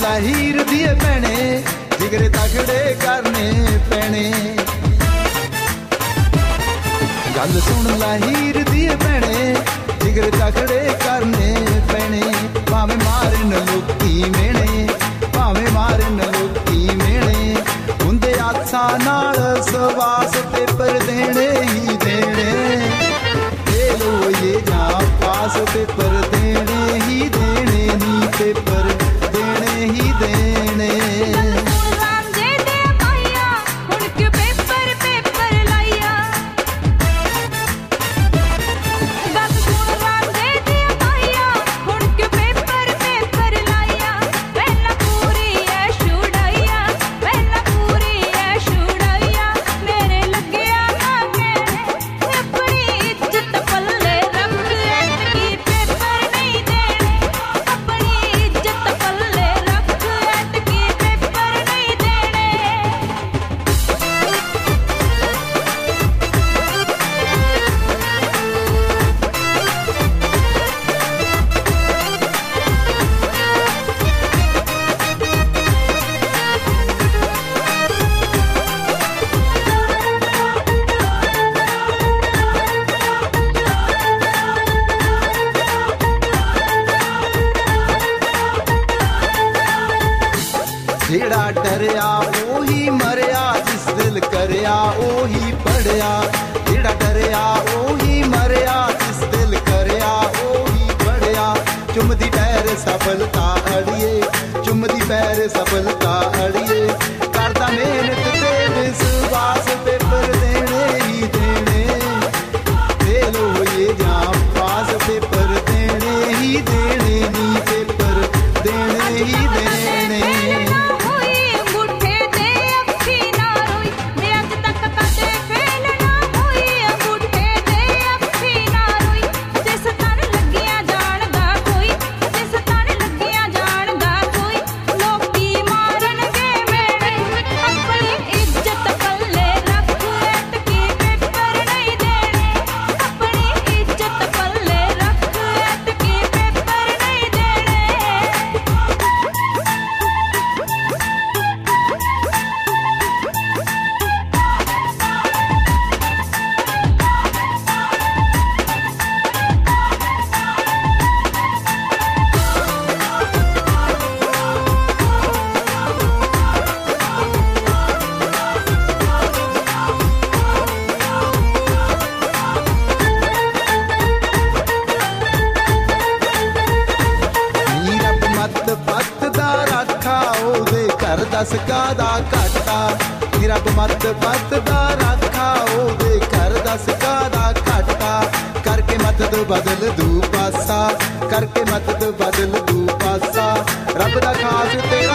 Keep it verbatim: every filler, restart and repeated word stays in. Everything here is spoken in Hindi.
ला हीर दिए पैने जिगरे तगड़े करने पैने गल सुन ला हीर दिए पैने जिगरे तगड़े करने पैने भावे मारन लोकी मेने भावे मारन लोकी मेने उंदे आसा नाल सवास पेपर देने ही देने दे लो ये ना पास पेपर देने ही देने नी पेपर देने ही देने जेड़ा डरिया ओही मरिया जिस दिल करया ओही पढ़िया जेड़ा डरिया ओही मरिया जिस दिल करया ओही पढ़िया चुमदी पैर सफलता अड़िए चुमदी पैर सफलता अड़िए करता मेहनत ते विश्वास पेपर देने ही देने दे लो ये जा पास पेपर देने ही देने नी पेपर देने ही देने दस कादा घाटा रब मत पत दा रखा ओदे घर दस कादा घाटा करके मत दो बदल दू पासा करके मत दो बदल दू पासा रब दा खास ते